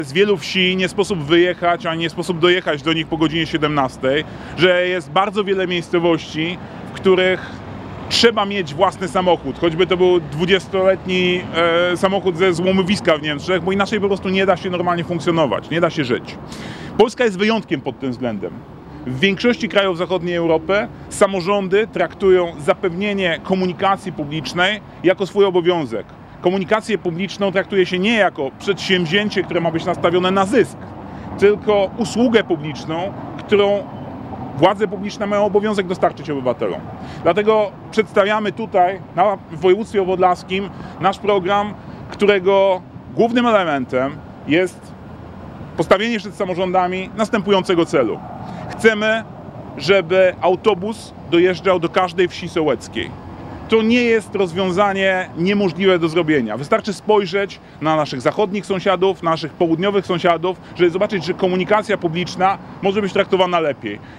Z wielu wsi nie sposób wyjechać, ani nie sposób dojechać do nich po godzinie 17, że jest bardzo wiele miejscowości, w których trzeba mieć własny samochód, choćby to był 20-letni samochód ze złomowiska w Niemczech, bo inaczej po prostu nie da się normalnie funkcjonować, nie da się żyć. Polska jest wyjątkiem pod tym względem. W większości krajów zachodniej Europy samorządy traktują zapewnienie komunikacji publicznej jako swój obowiązek. Komunikację publiczną traktuje się nie jako przedsięwzięcie, które ma być nastawione na zysk, tylko usługę publiczną, którą władze publiczne mają obowiązek dostarczyć obywatelom. Dlatego przedstawiamy tutaj w województwie podlaskim nasz program, którego głównym elementem jest postawienie przed samorządami następującego celu. Chcemy, żeby autobus dojeżdżał do każdej wsi sołeckiej. To nie jest rozwiązanie niemożliwe do zrobienia. Wystarczy spojrzeć na naszych zachodnich sąsiadów, naszych południowych sąsiadów, żeby zobaczyć, że komunikacja publiczna może być traktowana lepiej.